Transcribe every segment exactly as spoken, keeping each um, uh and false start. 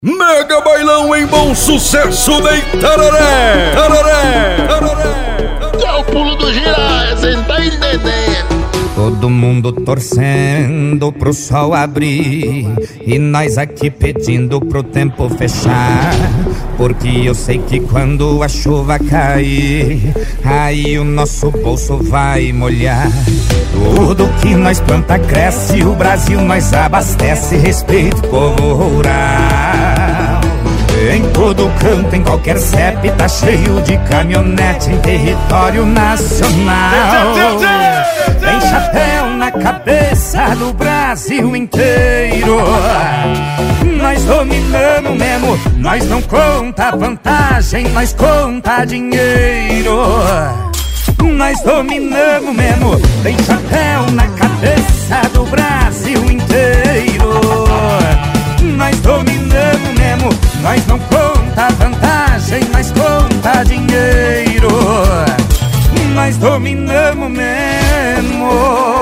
Mega bailão em bom sucesso de Itararé, Tararé, Tararé. É o pulo do gira, cê tá entendendo? Todo mundo torcendo pro sol abrir e nós aqui pedindo pro tempo fechar, porque eu sei que quando a chuva cair, aí o nosso bolso vai molhar. Tudo que nós planta cresce, o Brasil nós abastece. Respeito povo rural. Em todo canto, em qualquer C E P, tá cheio de caminhonete em território nacional. Tem chapéu na cabeça do Brasil inteiro. Nós dominamos mesmo, nós não conta vantagem, nós conta dinheiro. Nós dominamos mesmo, tem chapéu na cabeça do Brasil inteiro. Nós dominamos mesmo, nós não conta vantagem, nós conta dinheiro. Nós dominamos mesmo.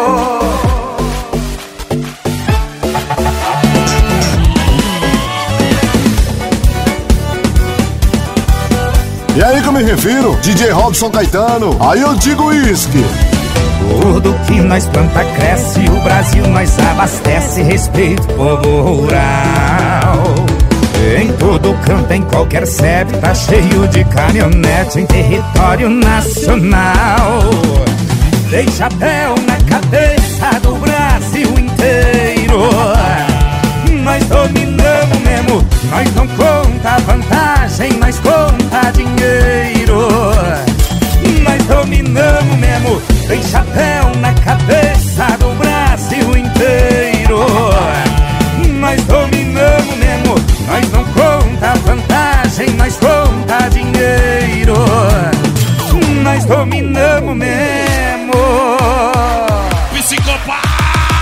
E aí que eu me refiro, D J Robson Caetano, aí eu digo uísque. Tudo que nós planta cresce, o Brasil nós abastece. Respeito povo rural. Em todo canto, em qualquer C E P, tá cheio de caminhonete em território nacional. Tem chapéu na cabeça do Brasil inteiro. Nós dominamos mesmo, nós não conta vantagem, nós conta dinheiro. Nós dominamos mesmo, tem chapéu na cabeça do Brasil inteiro. Nós dominamos mesmo, nós não conta vantagem, nós conta dinheiro. Nós dominamos mesmo. Psicopata!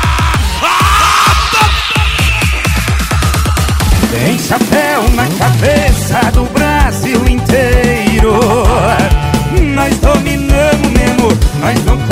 Tem chapéu na cabeça do Brasil inteiro. Nós dominamos mesmo, nós não